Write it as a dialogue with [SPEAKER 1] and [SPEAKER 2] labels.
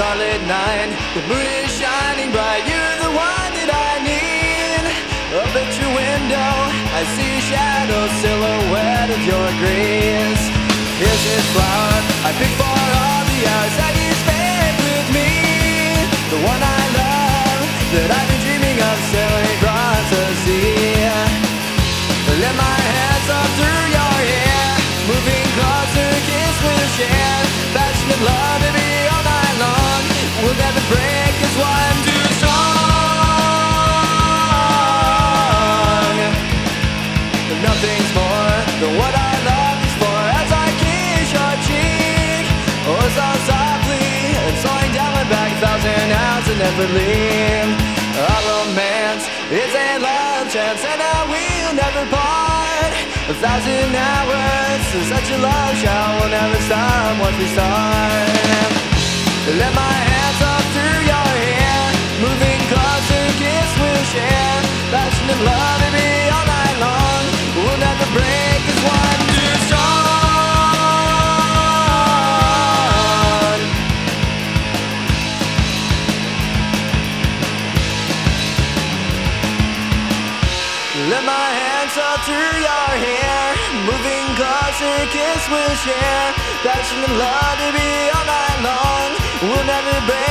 [SPEAKER 1] starlit night, the moon is shining bright. You're the one that I need. Up at your window, I see a shadow silhouette of your grace. Here's this flower I picked for all the hours that you spent with me. The one I love, that I've been dreaming of till it brought to see. Let my hands up through your hair, moving closer, kiss we'll share. Passionate love, baby, all night long. We'll never break, 'cause one too strong. But nothing's more than what our love is for. As I kiss your cheek, oh so softly, and slowing down my back 1,000 hours and never leave. Our romance is a love chance, and I will never part. 1,000 hours, such a love shall will never stop once we start. Let my hands up through your hair, moving closer, kiss we'll share. Passionate love, baby, all night long. We'll never break, 'cause one too strong. Let my hands up through your hair, moving closer, kiss we'll share. Passionate love, baby, all night long. We'll never break.